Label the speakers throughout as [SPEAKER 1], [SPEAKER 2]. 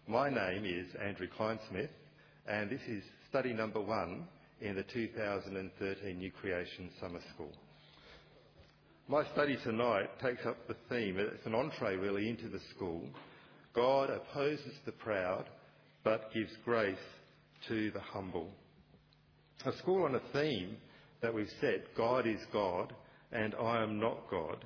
[SPEAKER 1] My name is Andrew Kleinsmith, and this is study number 1 in the 2013 New Creation Summer School. My study tonight takes up the theme, it's an entree really into the school. God opposes the proud, but gives grace to the humble. A school on a theme that we've set, God is God and I am not God.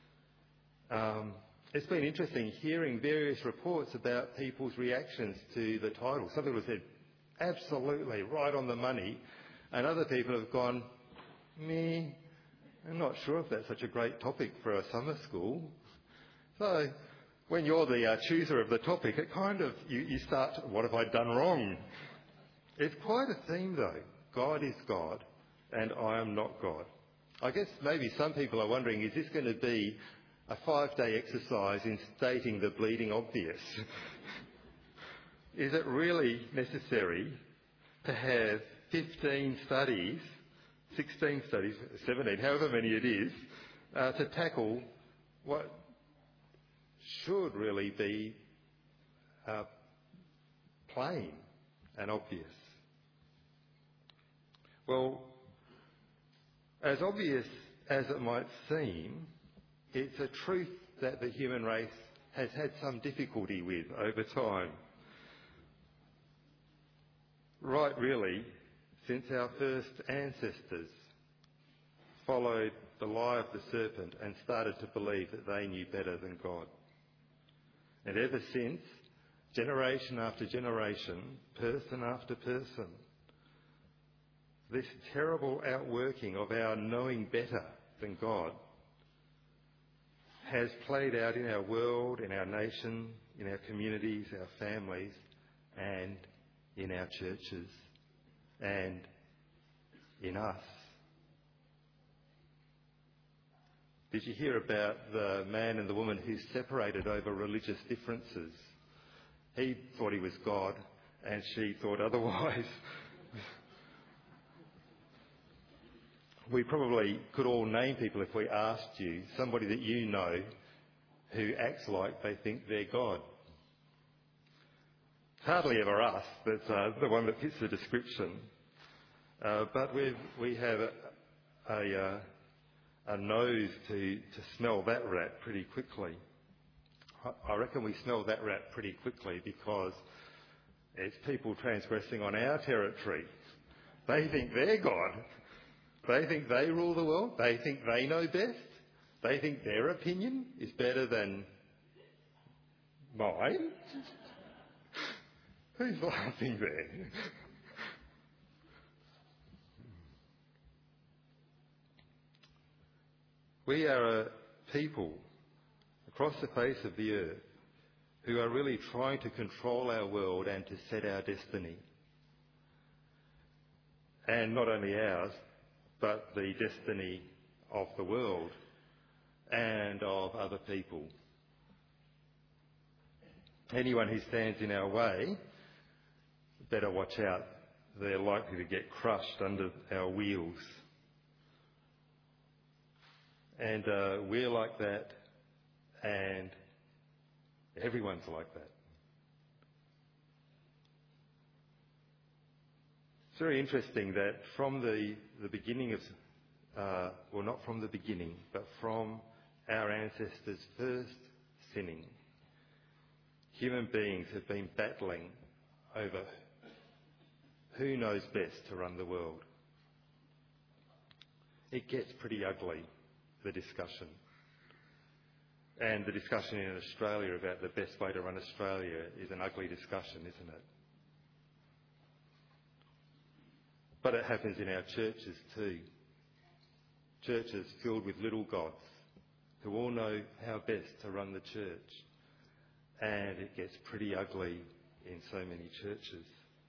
[SPEAKER 1] It's been interesting hearing various reports about people's reactions to the title. Some people have said, absolutely, right on the money. And other people have gone, meh, I'm not sure if that's such a great topic for a summer school. So when you're the chooser of the topic, it kind of, you start, what have I done wrong? It's quite a theme though. God is God and I am not God. I guess maybe some people are wondering, is this going to be a 5-day exercise in stating the bleeding obvious? Is it really necessary to have 15 studies, 16 studies, 17, however many it is, to tackle what should really be plain and obvious? Well, as obvious as it might seem, it's a truth that the human race has had some difficulty with over time. Right, really, since our first ancestors followed the lie of the serpent and started to believe that they knew better than God. And ever since, generation after generation, person after person, this terrible outworking of our knowing better than God has played out in our world, in our nation, in our communities, our families, and in our churches, and in us. Did you hear about the man and the woman who separated over religious differences? He thought he was God, and she thought otherwise. We probably could all name people if we asked you, somebody that you know who acts like they think they're God. Hardly ever us, that's the one that fits the description. But we have a nose to smell that rat pretty quickly. I reckon we smell that rat pretty quickly because it's people transgressing on our territory. They think they're God. They think they rule the world. They think they know best. They think their opinion is better than mine. Who's laughing there? We are a people across the face of the earth who are really trying to control our world and to set our destiny. And not only ours, but the destiny of the world and of other people. Anyone who stands in our way, better watch out. They're likely to get crushed under our wheels. And we're like that, and everyone's like that. It's very interesting that from the beginning of, well, not from the beginning, but from our ancestors' first sinning, human beings have been battling over who knows best to run the world. It gets pretty ugly, the discussion. And the discussion in Australia about the best way to run Australia is an ugly discussion, isn't it? But it happens in our churches too. Churches filled with little gods who all know how best to run the church. And it gets pretty ugly in so many churches.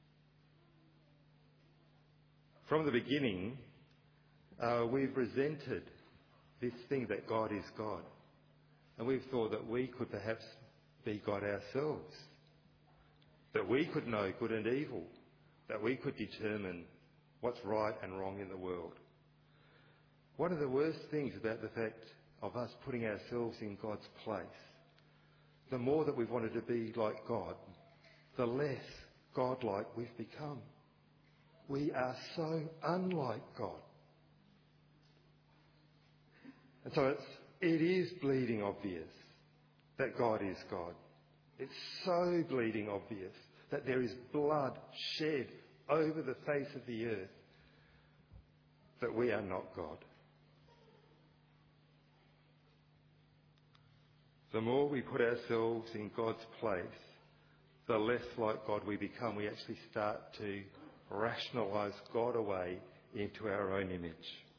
[SPEAKER 1] From the beginning, we've resented this thing that God is God. And we've thought that we could perhaps be God ourselves. That we could know good and evil. That we could determine what's right and wrong in the world. One of the worst things about the fact of us putting ourselves in God's place, the more that we've wanted to be like God, the less God-like we've become. We are so unlike God. And so it is bleeding obvious that God is God. It's so bleeding obvious that there is blood shed over the face of the earth that we are not God. The more we put ourselves in God's place, the less like God we become. We actually start to rationalise God away into our own image.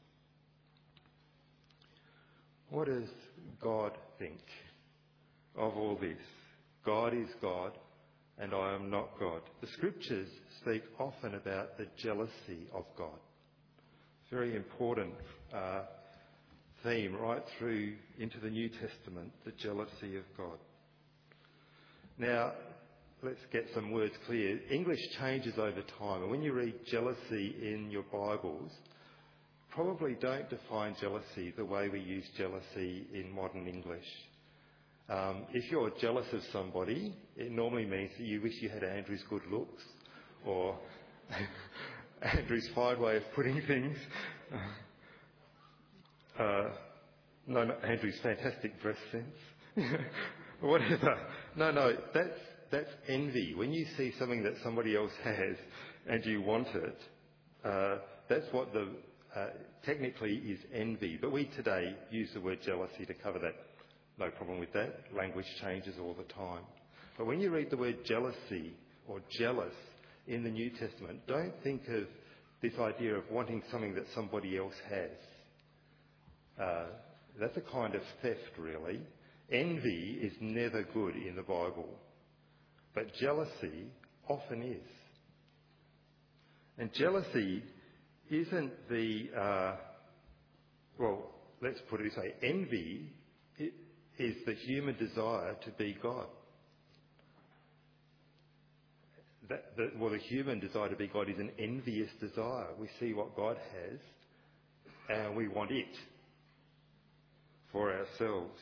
[SPEAKER 1] What does God think of all this? God is God and I am not God. The scriptures speak often about the jealousy of God. Very important theme right through into the New Testament, the jealousy of God. Now, let's get some words clear. English changes over time, and when you read jealousy in your Bibles, probably don't define jealousy the way we use jealousy in modern English. If you're jealous of somebody, it normally means that you wish you had Andrew's good looks or Andrew's fine way of putting things. No, Andrew's fantastic dress sense. Whatever. No, that's envy. When you see something that somebody else has and you want it, that's what technically is envy. But we today use the word jealousy to cover that. No problem with that. Language changes all the time. But when you read the word jealousy or jealous in the New Testament, don't think of this idea of wanting something that somebody else has. That's a kind of theft, really. Envy is never good in the Bible, but jealousy often is. And jealousy isn't let's put it this way. Envy is the human desire to be God. The human desire to be God is an envious desire. We see what God has and we want it for ourselves.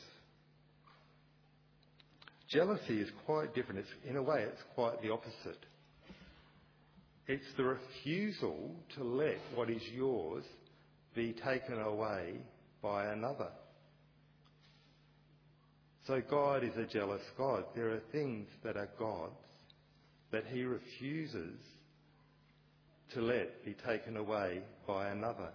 [SPEAKER 1] Jealousy is quite different. In a way, it's quite the opposite. It's the refusal to let what is yours be taken away by another. So God is a jealous God. There are things that are God's that he refuses to let be taken away by another.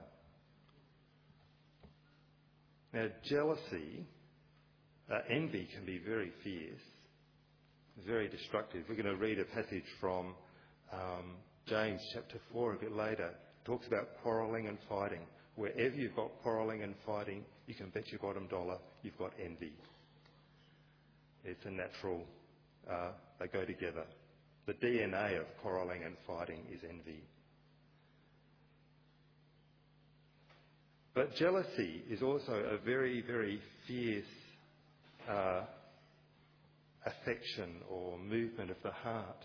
[SPEAKER 1] Now, jealousy, envy can be very fierce, very destructive. We're going to read a passage from James chapter 4 a bit later. It talks about quarrelling and fighting. Wherever you've got quarrelling and fighting, you can bet your bottom dollar you've got envy. It's a natural, they go together. The DNA of quarrelling and fighting is envy. But jealousy is also a very, very fierce affection or movement of the heart.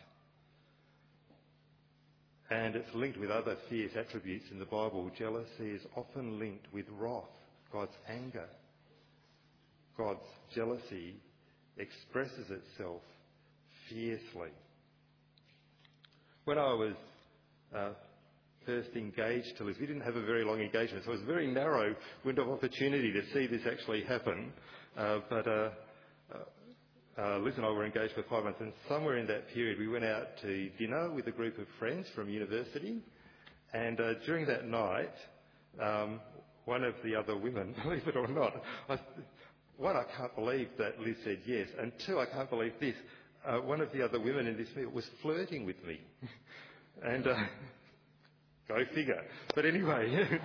[SPEAKER 1] And it's linked with other fierce attributes in the Bible. Jealousy is often linked with wrath, God's anger. God's jealousy expresses itself fiercely. When I was first engaged to Liz, we didn't have a very long engagement, so it was a very narrow window of opportunity to see this actually happen. But Liz and I were engaged for 5 months, and somewhere in that period we went out to dinner with a group of friends from university, and during that night, one of the other women, believe it or not, one, I can't believe that Liz said yes, and two, I can't believe this, one of the other women in this meal was flirting with me. And go figure. But anyway,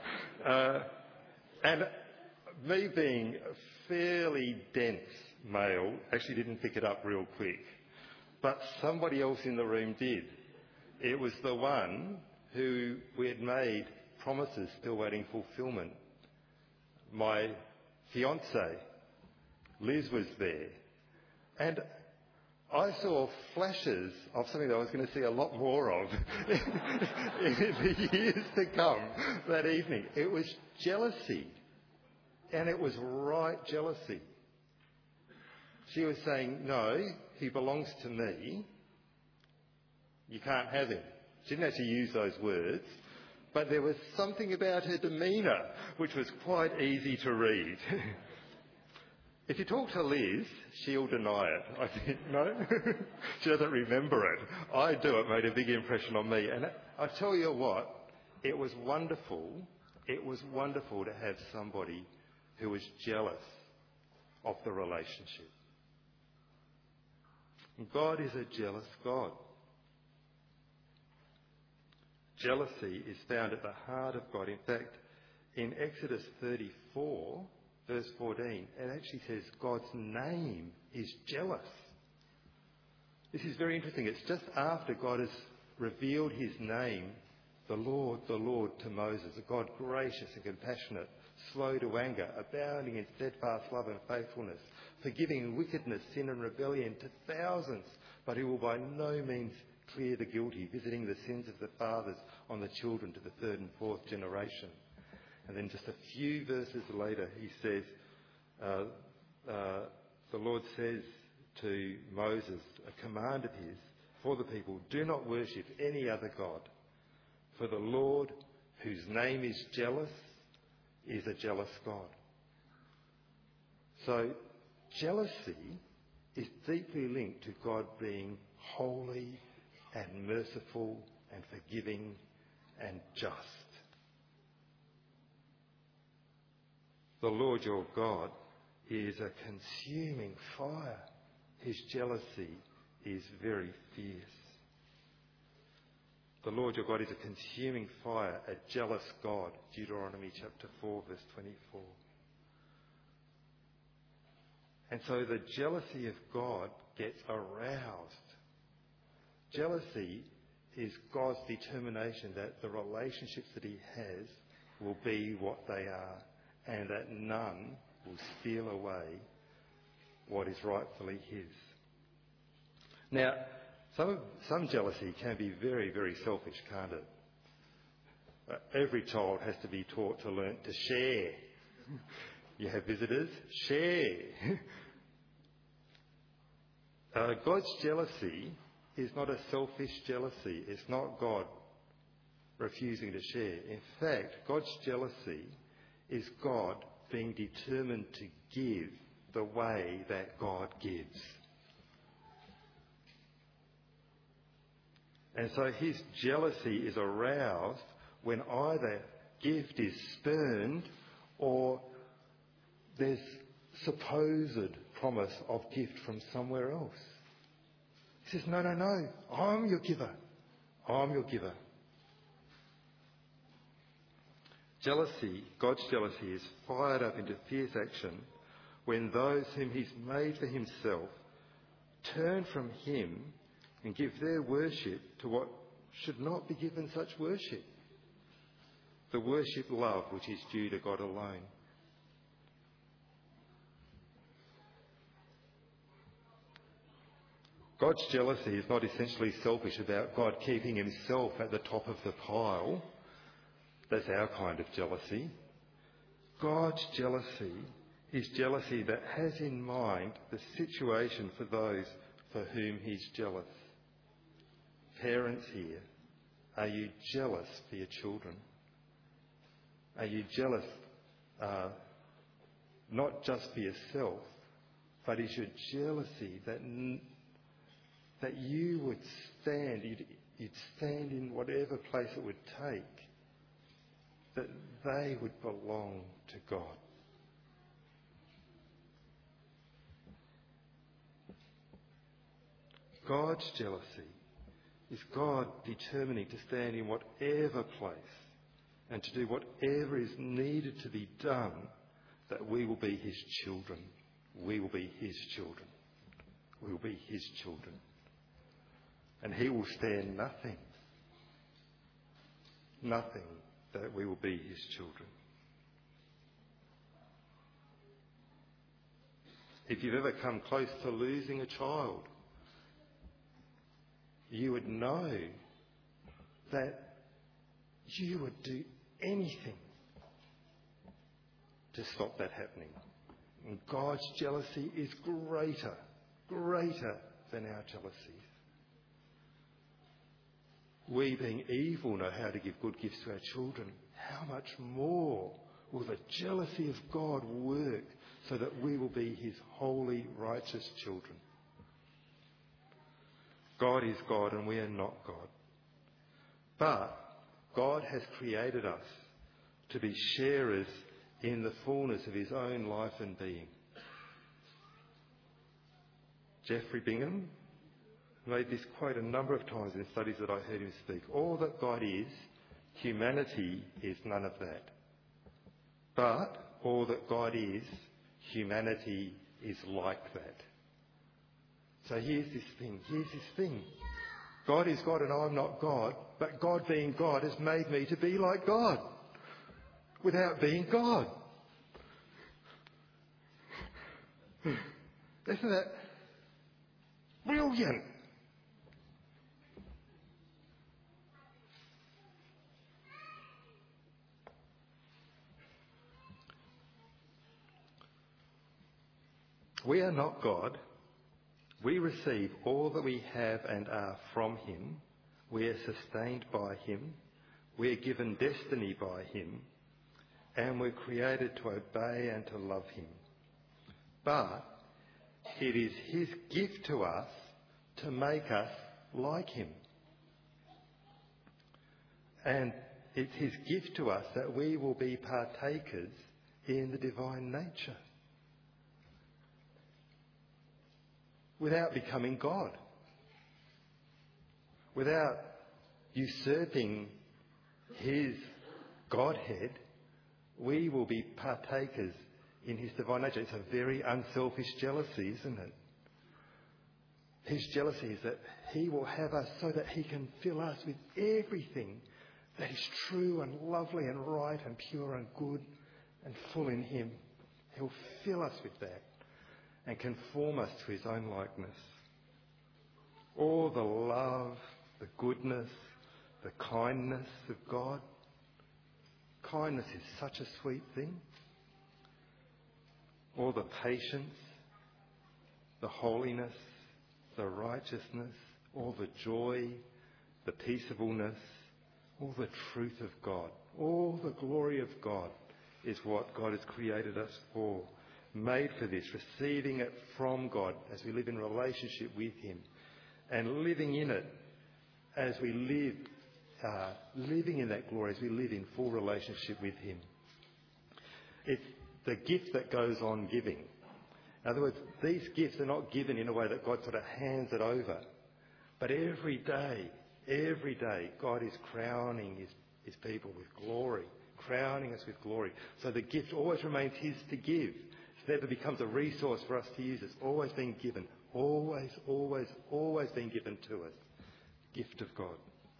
[SPEAKER 1] and me being a fairly dense male actually didn't pick it up real quick. But somebody else in the room did. It was the one who we had made promises still waiting fulfilment. My fiancée, Liz, was there. And I saw flashes of something that I was going to see a lot more of in the years to come that evening. It was jealousy. And it was right jealousy. She was saying, no, he belongs to me. You can't have him. She didn't actually use those words, but there was something about her demeanour which was quite easy to read. If you talk to Liz, she'll deny it. I think, no? She doesn't remember it. I do. It made a big impression on me. And I tell you what, it was wonderful. It was wonderful to have somebody who was jealous of the relationship. God is a jealous God. Jealousy is found at the heart of God. In fact, in Exodus 34, verse 14, it actually says God's name is jealous. This is very interesting. It's just after God has revealed his name, the Lord, to Moses, a God gracious and compassionate, slow to anger, abounding in steadfast love and faithfulness, forgiving wickedness, sin and rebellion to thousands, but who will by no means clear the guilty, visiting the sins of the fathers on the children to the third and fourth generation. And then just a few verses later, he says, the Lord says to Moses, a command of his for the people, do not worship any other God, for the Lord, whose name is jealous, is a jealous God. So jealousy is deeply linked to God being holy and merciful and forgiving and just. The Lord your God is a consuming fire. His jealousy is very fierce. The Lord your God is a consuming fire, a jealous God. Deuteronomy chapter 4, verse 24. And so the jealousy of God gets aroused. Jealousy is God's determination that the relationships that he has will be what they are, and that none will steal away what is rightfully his. Now, some jealousy can be very, very selfish, can't it? Every child has to be taught to learn to share. You have visitors, share. God's jealousy is not a selfish jealousy. It's not God refusing to share. In fact, God's jealousy is God being determined to give the way that God gives. And so his jealousy is aroused when either gift is spurned or there's supposed promise of gift from somewhere else. He says, no, I'm your giver. I'm your giver. Jealousy, God's jealousy, is fired up into fierce action when those whom he's made for himself turn from him and give their worship to what should not be given such worship. The worship love which is due to God alone. God's jealousy is not essentially selfish about God keeping himself at the top of the pile. That's our kind of jealousy. God's jealousy is jealousy that has in mind the situation for those for whom he's jealous. Parents here, are you jealous for your children? Are you jealous not just for yourself, but is your jealousy that you would stand, you'd stand in whatever place it would take, that they would belong to God? God's jealousy is God determining to stand in whatever place and to do whatever is needed to be done that we will be his children. We will be his children. We will be his children. And he will stand nothing that we will be his children. If you've ever come close to losing a child, you would know that you would do anything to stop that happening. And God's jealousy is greater than our jealousies. we being evil know how to give good gifts to our children, how much more will the jealousy of God work so that we will be his holy, righteous children? God is God and we are not God. But God has created us to be sharers in the fullness of his own life and being. Geoffrey Bingham made this quote a number of times in studies that I heard him speak. All that God is, humanity is none of that. But all that God is, humanity is like that. So here's this thing. God is God and I'm not God, but God being God has made me to be like God without being God. Isn't that brilliant? We are not God. We receive all that we have and are from him. We are sustained by him. We are given destiny by him. And we're created to obey and to love him. But it is his gift to us to make us like him. And it's his gift to us that we will be partakers in the divine nature without becoming God, without usurping his Godhead. We will be partakers in his divine nature. It's a very unselfish jealousy, isn't it? His jealousy is that he will have us so that he can fill us with everything that is true and lovely and right and pure and good and full in him. He'll fill us with that and conform us to his own likeness. All the love, the goodness, the kindness of God. Kindness is such a sweet thing. All the patience, the holiness, the righteousness, all the joy, the peaceableness, all the truth of God, all the glory of God is what God has created us for. Made for this, receiving it from God as we live in relationship with him and living in it as we live, living in that glory as we live in full relationship with him. It's the gift that goes on giving. In other words, these gifts are not given in a way that God sort of hands it over. But every day, God is crowning his people with glory, crowning us with glory. So the gift always remains his to give. It never becomes a resource for us to use. It's always being given. Always being given to us. Gift of God.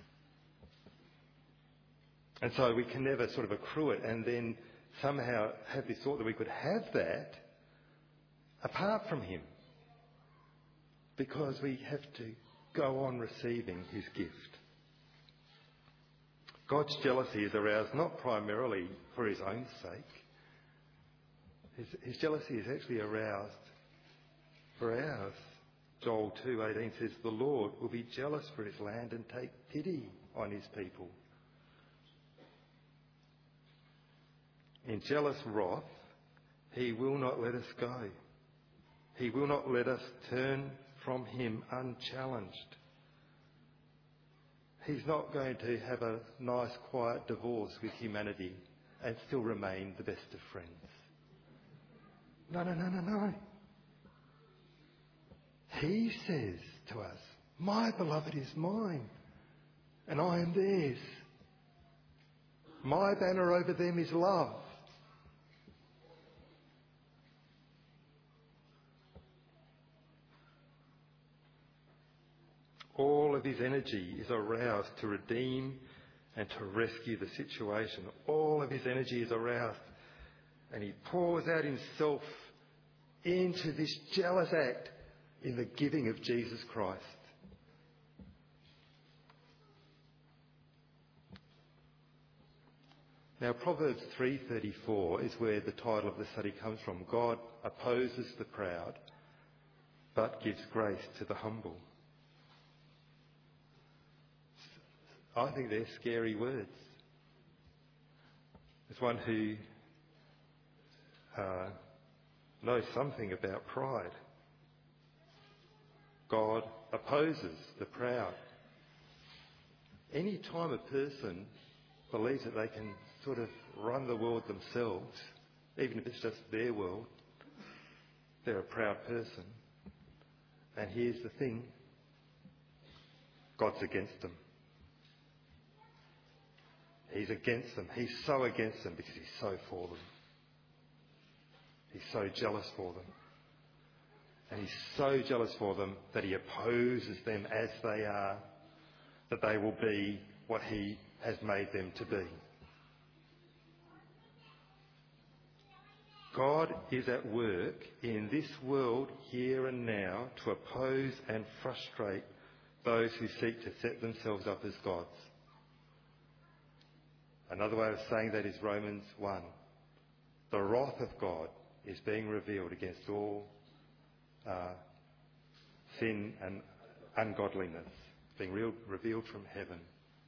[SPEAKER 1] And so we can never sort of accrue it and then somehow have this thought that we could have that apart from him. Because we have to go on receiving his gift. God's jealousy is aroused not primarily for his own sake. His jealousy is actually aroused for ours. Joel 2:18 says, "The Lord will be jealous for his land and take pity on his people." In jealous wrath, he will not let us go. He will not let us turn from him unchallenged. He's not going to have a nice, quiet divorce with humanity and still remain the best of friends. No. He says to us, "My beloved is mine, and I am theirs. My banner over them is love." All of his energy is aroused to redeem and to rescue the situation. All of his energy is aroused, and he pours out himself into this jealous act in the giving of Jesus Christ. Now, Proverbs 3:34 is where the title of the study comes from. God opposes the proud, but gives grace to the humble. I think they're scary words. As one who knows something about pride, God opposes the proud. Any time a person believes that they can sort of run the world themselves, even if it's just their world, they're a proud person. And here's the thing, God's against them. He's against them. He's so against them because he's so for them. He's so jealous for them. And he's so jealous for them that he opposes them as they are, that they will be what he has made them to be. God is at work in this world here and now to oppose and frustrate those who seek to set themselves up as gods. Another way of saying that is Romans 1. The wrath of God is being revealed against all sin and ungodliness, being revealed from heaven.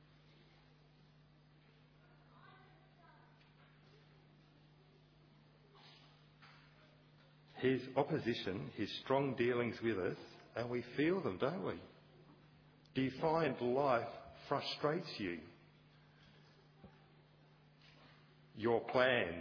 [SPEAKER 1] His opposition, his strong dealings with us, and we feel them, don't we? Do you find life frustrates you? Your plans.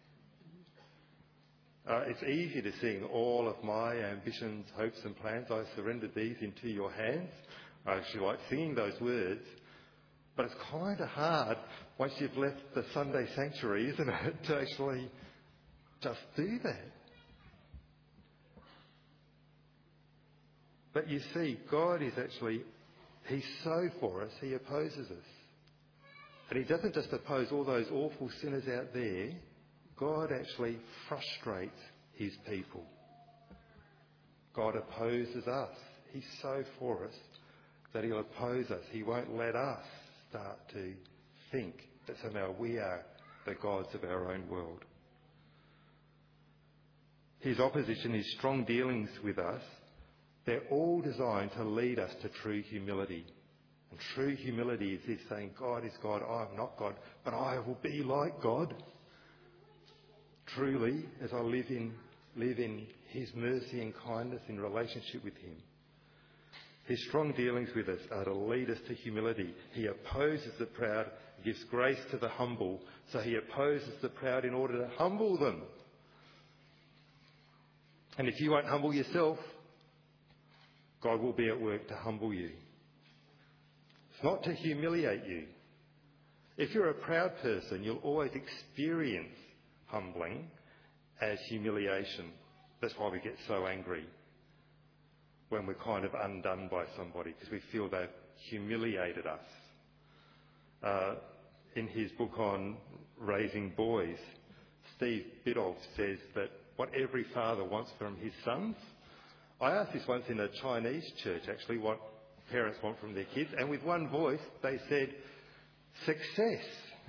[SPEAKER 1] It's easy to sing all of my ambitions, hopes and plans. I surrendered these into your hands. I actually like singing those words. But it's kind of hard once you've left the Sunday sanctuary, isn't it, to actually just do that. But you see, God is actually, he's so for us, he opposes us. And he doesn't just oppose all those awful sinners out there. God actually frustrates his people. God opposes us. He's so for us that he'll oppose us. He won't let us start to think that somehow we are the gods of our own world. His opposition, his strong dealings with us, they're all designed to lead us to true humility. And true humility is this saying, God is God, I am not God, but I will be like God. Truly, as I live in his mercy and kindness in relationship with him. His strong dealings with us are to lead us to humility. He opposes the proud, gives grace to the humble. So he opposes the proud in order to humble them. And if you won't humble yourself, God will be at work to humble you. It's not to humiliate you. If you're a proud person, you'll always experience humbling as humiliation. That's why we get so angry when we're kind of undone by somebody, because we feel they've humiliated us. In his book on raising boys, Steve Biddulph says that what every father wants from his sons. I asked this once in a Chinese church, actually, what parents want from their kids, and with one voice they said, success.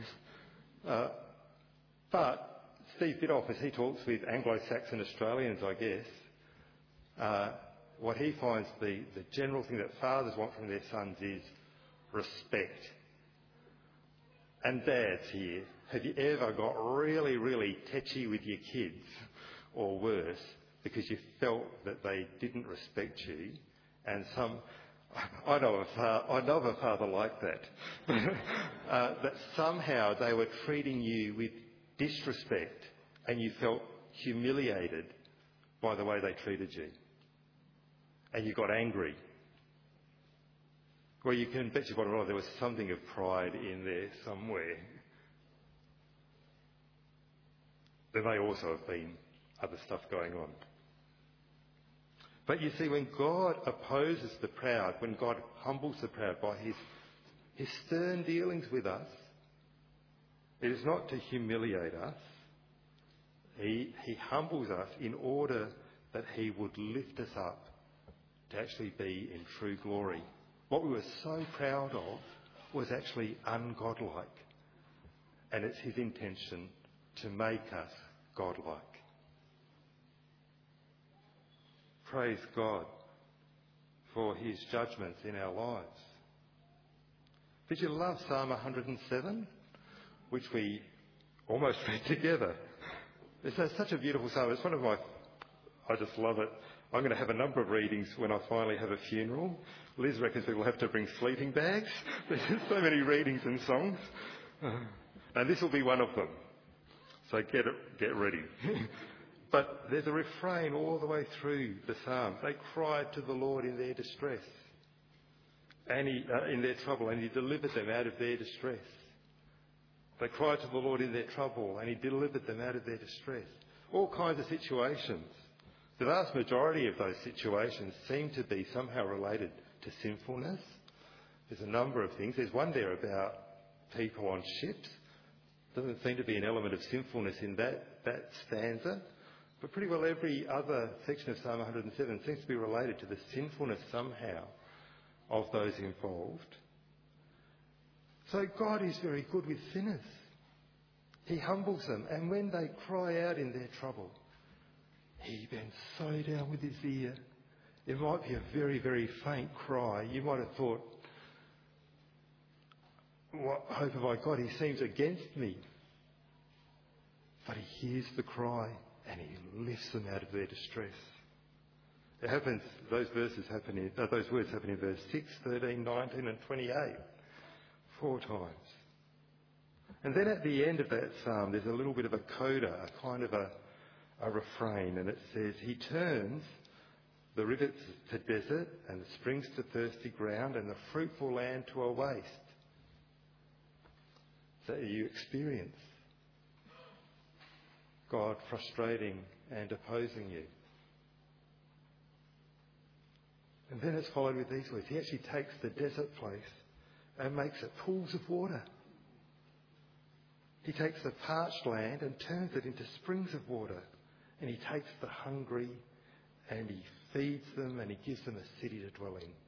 [SPEAKER 1] But Steve Biddulph, as he talks with Anglo-Saxon Australians, I guess, what he finds the general thing that fathers want from their sons is respect. And dads here, have you ever got really, really tetchy with your kids, or worse, because you felt that they didn't respect you? And I know of a father like that. That somehow they were treating you with disrespect and you felt humiliated by the way they treated you. And you got angry. Well, you can bet your bottom dollar there was something of pride in there somewhere. There may also have been other stuff going on. But you see, when God opposes the proud, when God humbles the proud by his stern dealings with us, it is not to humiliate us. He humbles us in order that he would lift us up to actually be in true glory. What we were so proud of was actually ungodlike. And it's his intention to make us godlike. Praise God for his judgments in our lives. Did you love Psalm 107, which we almost read together? It's such a beautiful psalm. It's one of my... I just love it. I'm going to have a number of readings when I finally have a funeral. Liz reckons we will have to bring sleeping bags. There's so many readings and songs. And this will be one of them. So get ready. But there's a refrain all the way through the psalm. They cried to the Lord in their distress, and in their trouble, and he delivered them out of their distress. They cried to the Lord in their trouble, and he delivered them out of their distress. All kinds of situations. The vast majority of those situations seem to be somehow related to sinfulness. There's a number of things. There's one there about people on ships. Doesn't seem to be an element of sinfulness in that stanza. But pretty well every other section of Psalm 107 seems to be related to the sinfulness somehow of those involved. So God is very good with sinners. He humbles them, and when they cry out in their trouble, he bends so down with his ear. It might be a very, very faint cry. You might have thought, what hope have I got? He seems against me. But he hears the cry and he lifts them out of their distress. It happens, those words happen in verse 6, 13, 19 and 28. 4 times. And then at the end of that psalm, there's a little bit of a coda, a kind of a refrain, and it says, he turns the rivers to desert and the springs to thirsty ground and the fruitful land to a waste. So you experience God frustrating and opposing you. And then it's followed with these words. He actually takes the desert place and makes it pools of water. He takes the parched land and turns it into springs of water. And he takes the hungry and he feeds them and he gives them a city to dwell in.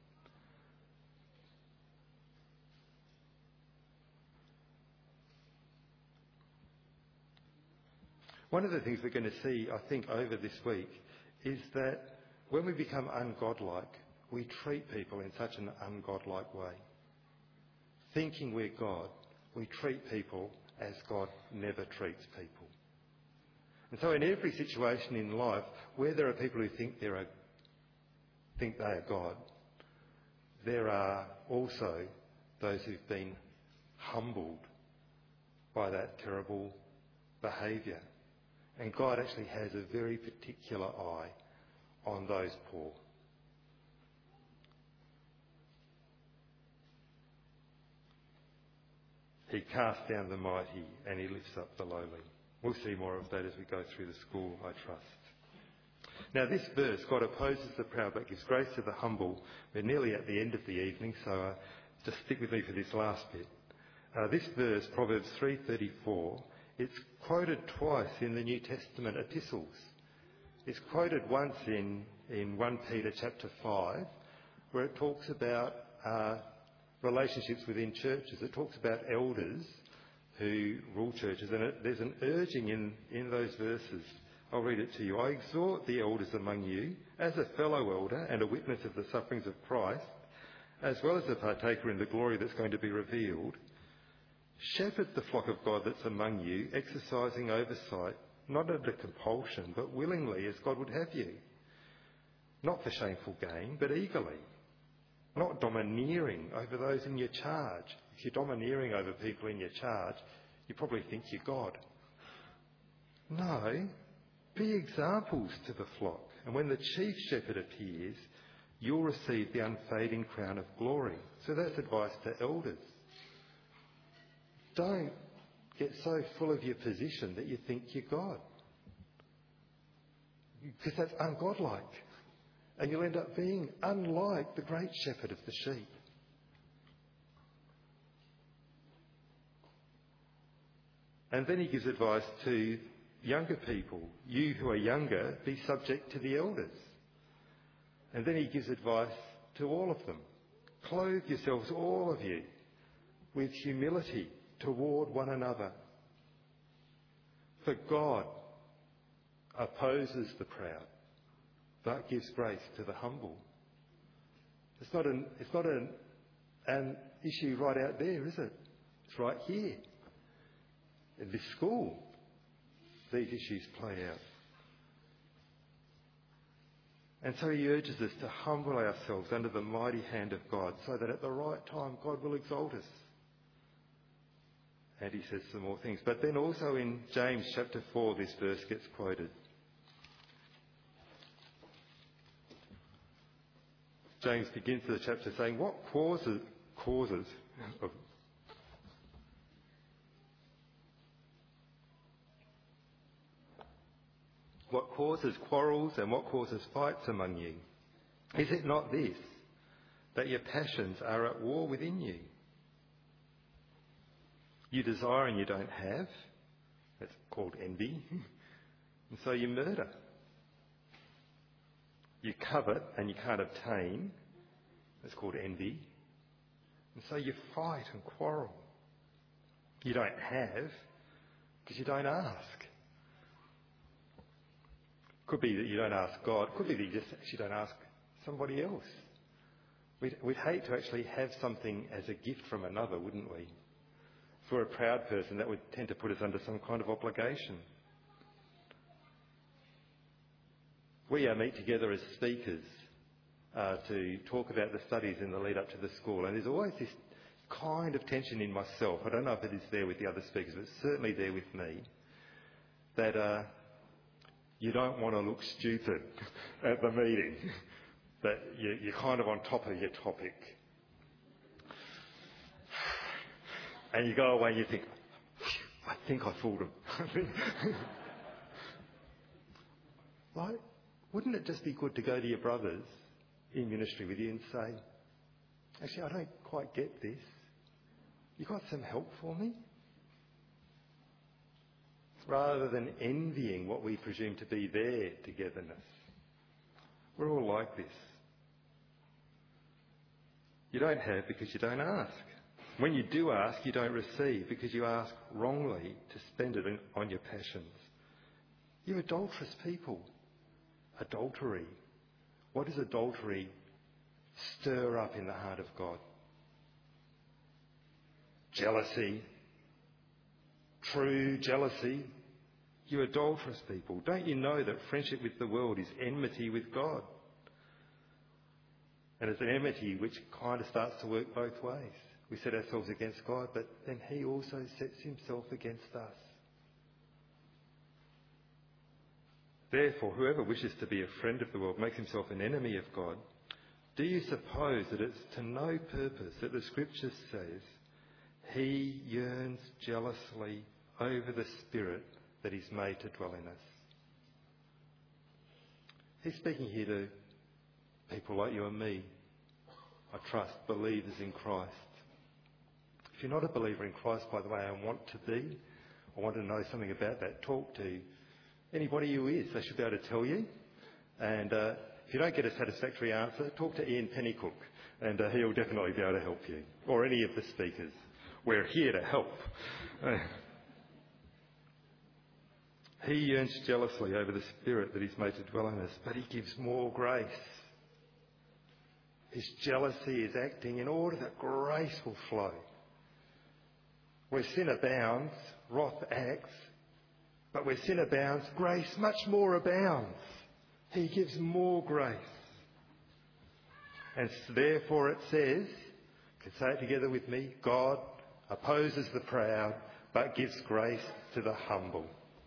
[SPEAKER 1] One of the things we're going to see, I think, over this week is that when we become ungodlike, we treat people in such an ungodlike way. Thinking we're God, we treat people as God never treats people. And so in every situation in life where there are people who think they are God, there are also those who've been humbled by that terrible behaviour. And God actually has a very particular eye on those poor. He casts down the mighty and he lifts up the lowly. We'll see more of that as we go through the school, I trust. Now this verse, God opposes the proud but gives grace to the humble. We're nearly at the end of the evening, so just stick with me for this last bit. This verse, Proverbs 3:34, it's quoted twice in the New Testament epistles. It's quoted once in 1 Peter chapter 5, where it talks about relationships within churches. It talks about elders who rule churches, and there's an urging in those verses. I'll read it to you. I exhort the elders among you, as a fellow elder and a witness of the sufferings of Christ, as well as a partaker in the glory that's going to be revealed. Shepherd the flock of God that's among you, exercising oversight, not under compulsion, but willingly as God would have you. Not for shameful gain, but eagerly. Not domineering over those in your charge. If you're domineering over people in your charge, you probably think you're God. No, be examples to the flock. And when the chief shepherd appears, you'll receive the unfading crown of glory. So that's advice to elders. Don't get so full of your position that you think you're God. Because that's ungodlike. And you'll end up being unlike the great shepherd of the sheep. And then he gives advice to younger people. You who are younger, be subject to the elders. And then he gives advice to all of them. Clothe yourselves, all of you, with humility toward one another. For God opposes the proud, but gives grace to the humble. It's not a an issue right out there, is it? It's right here. In this school, these issues play out. And so he urges us to humble ourselves under the mighty hand of God so that at the right time God will exalt us. And he says some more things. But then also in James chapter 4, this verse gets quoted. James begins the chapter saying, what causes quarrels and what causes fights among you? Is it not this, that your passions are at war within you? You desire and you don't have. That's called envy. And so you murder. You covet and you can't obtain. That's called envy. And so you fight and quarrel. You don't have because you don't ask. Could be that you don't ask God. Could be that you just actually don't ask somebody else. We'd hate to actually have something as a gift from another, wouldn't we? For a proud person, that would tend to put us under some kind of obligation. We meet together as speakers to talk about the studies in the lead up to the school, and there's always this kind of tension in myself. I don't know if it is there with the other speakers, but it's certainly there with me, that you don't want to look stupid at the meeting, that you're kind of on top of your topic. And you go away and you think, I think I fooled them. Like, wouldn't it just be good to go to your brothers in ministry with you and say, actually, I don't quite get this. You got some help for me? Rather than envying what we presume to be their togetherness. We're all like this. You don't have because you don't ask. When you do ask, you don't receive because you ask wrongly to spend it on your passions. You adulterous people. Adultery. What does adultery stir up in the heart of God? Jealousy. True jealousy. You adulterous people. Don't you know that friendship with the world is enmity with God? And it's an enmity which kind of starts to work both ways. We set ourselves against God, but then he also sets himself against us. Therefore, whoever wishes to be a friend of the world makes himself an enemy of God. Do you suppose that it's to no purpose that the Scripture says he yearns jealously over the Spirit that he's made to dwell in us? He's speaking here to people like you and me, I trust, believers in Christ. If you're not a believer in Christ, by the way, I want to be, I want to know something about that, talk to anybody who is. They should be able to tell you. And if you don't get a satisfactory answer, talk to Ian Pennycook, and he'll definitely be able to help you, or any of the speakers. We're here to help. He yearns jealously over the Spirit that he's made to dwell in us, but he gives more grace. His jealousy is acting in order that grace will flow. Where sin abounds, wrath acts, but where sin abounds, grace much more abounds. He gives more grace. And therefore it says, you can say it together with me, God opposes the proud, but gives grace to the humble.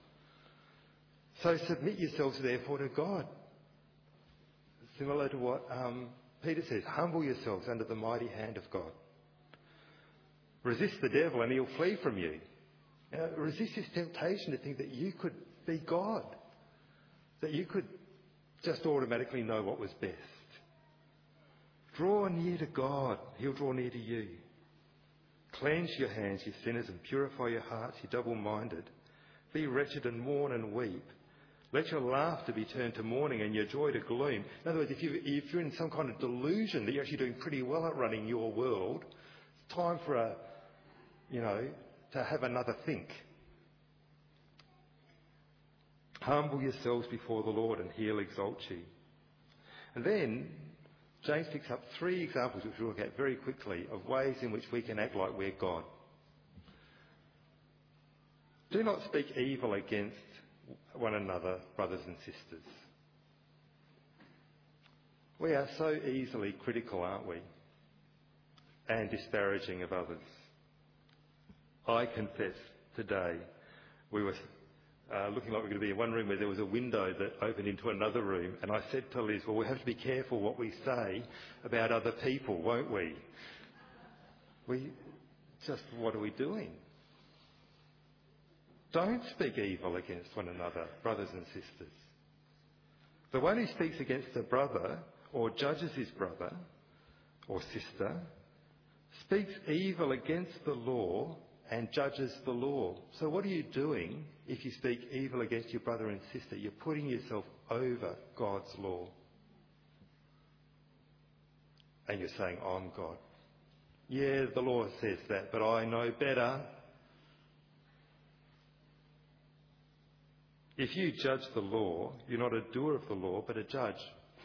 [SPEAKER 1] So submit yourselves therefore to God. Similar to what Peter says, humble yourselves under the mighty hand of God. Resist the devil and he'll flee from you. Resist his temptation to think that you could be God, that you could just automatically know what was best. Draw near to God, he'll draw near to you. Cleanse your hands, you sinners, and purify your hearts, you double-minded. Be wretched and mourn and weep. Let your laughter be turned to mourning and your joy to gloom. In other words, if you're in some kind of delusion that you're actually doing pretty well at running your world, it's time for to have another think. Humble yourselves before the Lord and he'll exalt you. And then James picks up 3 examples, which we'll look at very quickly, of ways in which we can act like we're God. Do not speak evil against one another, brothers and sisters. We are so easily critical, aren't we? And disparaging of others. I confess today we were looking like we were going to be in one room where there was a window that opened into another room, and I said to Liz, well, we have to be careful what we say about other people, won't we? What are we doing? Don't speak evil against one another, brothers and sisters. The one who speaks against a brother or judges his brother or sister speaks evil against the law and judges the law. So what are you doing if you speak evil against your brother and sister? You're putting yourself over God's law. And you're saying, I'm God. Yeah, the law says that, but I know better. If you judge the law, you're not a doer of the law, but a judge.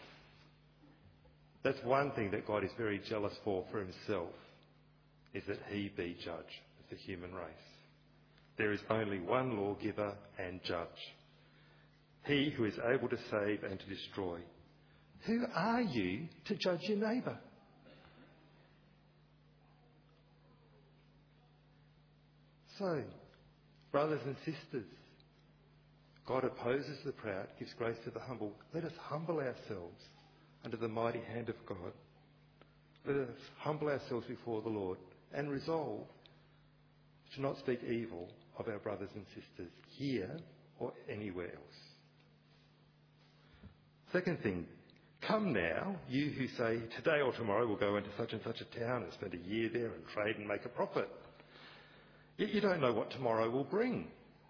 [SPEAKER 1] That's one thing that God is very jealous for himself, is that he be judge of the human race. There is only one lawgiver and judge, he who is able to save and to destroy. Who are you to judge your neighbour? So, brothers and sisters, God opposes the proud, gives grace to the humble. Let us humble ourselves under the mighty hand of God. Let us humble ourselves before the Lord and resolve to not speak evil of our brothers and sisters here or anywhere else. Second thing, come now, you who say, today or tomorrow we'll go into such and such a town and spend a year there and trade and make a profit. Yet you don't know what tomorrow will bring.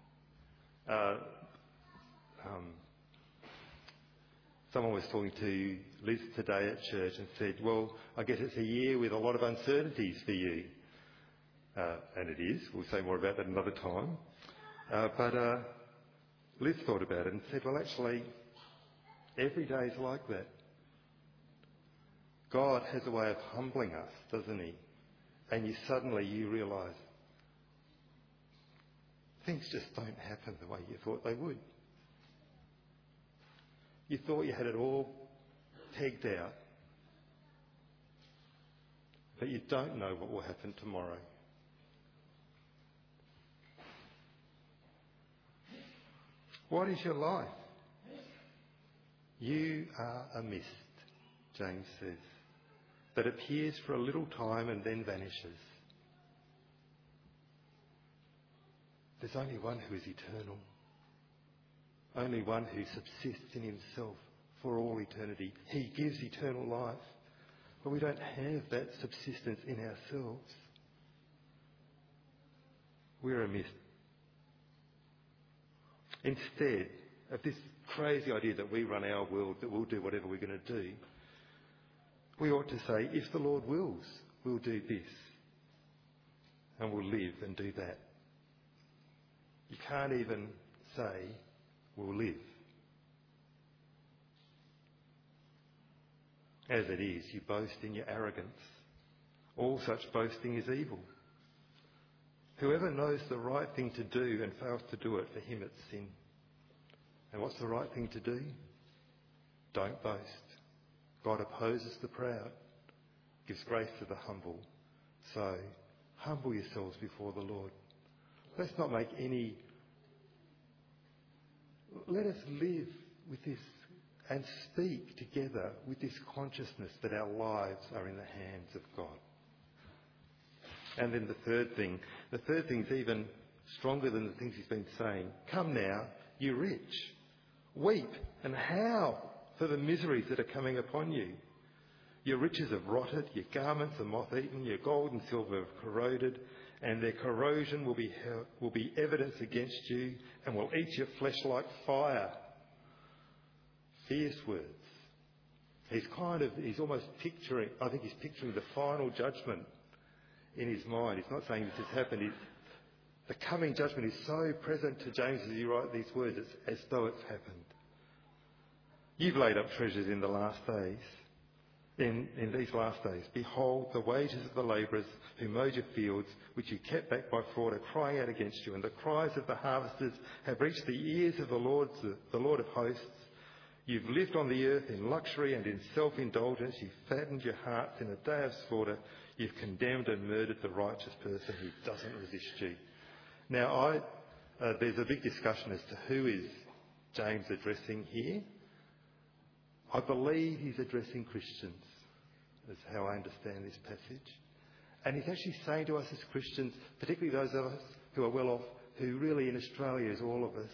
[SPEAKER 1] Someone was talking to Liz today at church and said, well, I guess it's a year with a lot of uncertainties for you. And it is. We'll say more about that another time. But Liz thought about it and said, well, actually, every day is like that. God has a way of humbling us, doesn't he? And suddenly you realise things just don't happen the way you thought they would. You thought you had it all pegged out, but you don't know what will happen tomorrow. What is your life? You are a mist, James says, that appears for a little time and then vanishes. There's only one who is eternal. Only one who subsists in himself for all eternity. He gives eternal life. But we don't have that subsistence in ourselves. We're a mist. Instead of this crazy idea that we run our world, that we'll do whatever we're going to do, we ought to say, if the Lord wills, we'll do this. And we'll live and do that. You can't even say, we'll live. As it is, you boast in your arrogance. All such boasting is evil. Whoever knows the right thing to do and fails to do it, for him it's sin. And what's the right thing to do? Don't boast. God opposes the proud, gives grace to the humble. So, humble yourselves before the Lord. Let's not make any... Let us live with this and speak together with this consciousness that our lives are in the hands of God. And then the third thing's even stronger than the things he's been saying. Come now, you rich, weep and howl for the miseries that are coming upon you. Your riches have rotted, your garments are moth-eaten, your gold and silver have corroded, and their corrosion will be evidence against you and will eat your flesh like fire. Fierce words. He's almost picturing, I think he's picturing the final judgment in his mind. He's not saying this has happened. The coming judgment is so present to James as he writes these words, it's as though it's happened. You've laid up treasures in the last days. in these last days. Behold, the wages of the labourers who mowed your fields, which you kept back by fraud, are crying out against you, and the cries of the harvesters have reached the ears of the Lord of hosts. You've lived on the earth in luxury and in self-indulgence. You've fattened your hearts in a day of slaughter. You've condemned and murdered the righteous person who doesn't resist you. Now, there's a big discussion as to who is James addressing here. I believe he's addressing Christians, is how I understand this passage. And he's actually saying to us as Christians, particularly those of us who are well off, who really in Australia is all of us,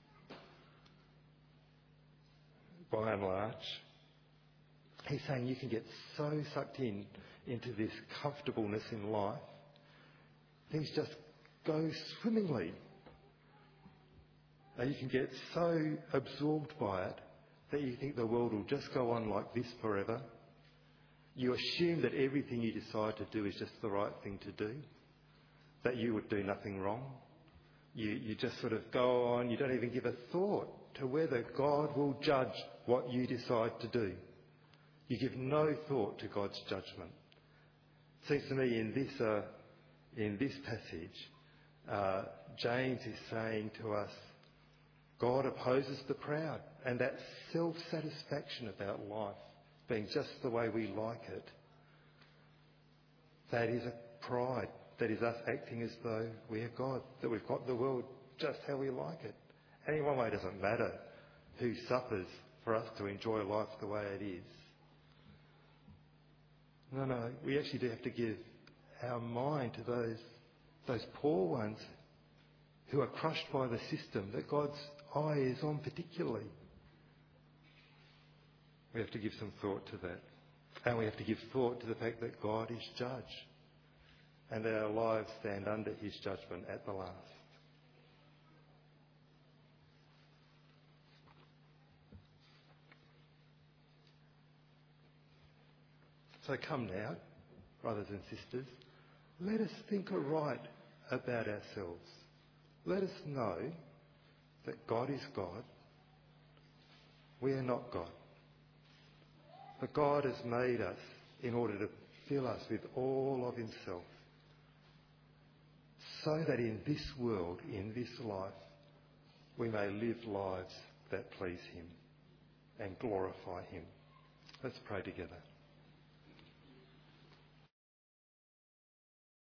[SPEAKER 1] by and large. He's saying you can get so sucked into this comfortableness in life, things just go swimmingly. And you can get so absorbed by it that you think the world will just go on like this forever. You assume that everything you decide to do is just the right thing to do, that you would do nothing wrong. You just sort of go on, you don't even give a thought to whether God will judge what you decide to do. You give no thought to God's judgment. It seems to me in this passage, James is saying to us, God opposes the proud, and that self-satisfaction about life being just the way we like it, that is a pride. That is us acting as though we are God, that we've got the world just how we like it. And in one way it doesn't matter who suffers for us to enjoy life the way it is. No, we actually do have to give our mind to those poor ones who are crushed by the system that God's eye is on particularly. We have to give some thought to that. And we have to give thought to the fact that God is judge, and that our lives stand under his judgment at the last. So come now, brothers and sisters, let us think aright about ourselves. Let us know that God is God. We are not God. But God has made us in order to fill us with all of himself, so that in this world, in this life, we may live lives that please him and glorify him. Let's pray together.